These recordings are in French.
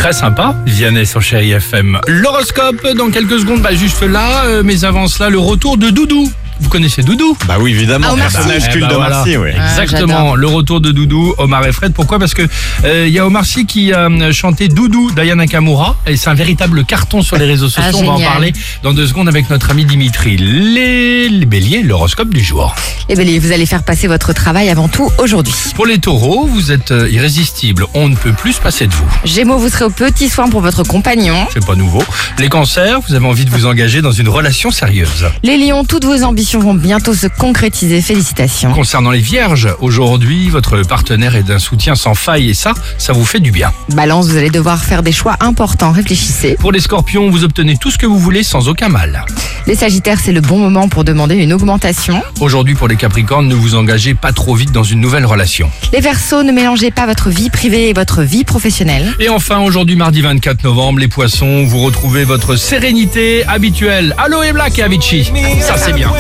Très sympa, Vianney sur Chérie FM. L'horoscope dans quelques secondes, juste là, mais avant cela, le retour de Doudou. Vous connaissez Doudou? Bah oui, évidemment, personnage culte d'Omar Sy, oui. Exactement, le retour de Doudou, Omar et Fred. Pourquoi? Parce que y a Omar Sy qui a chanté Doudou d'Aya Nakamura et c'est un véritable carton sur les réseaux sociaux. On va en parler dans 2 secondes avec notre ami Dimitri. Les béliers, l'horoscope du jour. Les béliers, vous allez faire passer votre travail avant tout aujourd'hui. Pour les taureaux, vous êtes irrésistibles. On ne peut plus se passer de vous. Gémeaux, vous serez au petit soin pour votre compagnon. C'est pas nouveau. Les cancers, vous avez envie de vous engager dans une relation sérieuse. Les lions, toutes vos ambitions vont bientôt se concrétiser. Félicitations. Concernant les vierges, aujourd'hui, votre partenaire est d'un soutien sans faille et ça vous fait du bien. Balance, vous allez devoir faire des choix importants. Réfléchissez. Pour les scorpions, vous obtenez tout ce que vous voulez sans aucun mal. Les sagittaires, c'est le bon moment pour demander une augmentation. Aujourd'hui, pour les capricornes, ne vous engagez pas trop vite dans une nouvelle relation. Les verseaux, ne mélangez pas votre vie privée et votre vie professionnelle. Et enfin, aujourd'hui, mardi 24 novembre, les poissons, vous retrouvez votre sérénité habituelle. Aloe Black et Avicii. Ça, c'est bien.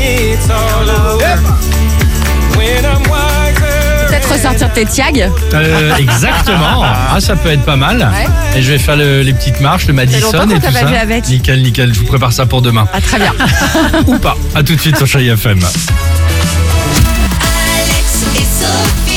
Peut-être ressortir tes tiags. Exactement. Ça peut être pas mal. Ouais. Et je vais faire les petites marches, le Madison longtemps qu'on et t'a tout pas ça. vu avec. Nickel. Je vous prépare ça pour demain. Ah, très bien. Ou pas. À tout de suite sur Chérie FM. Alex et Sophie.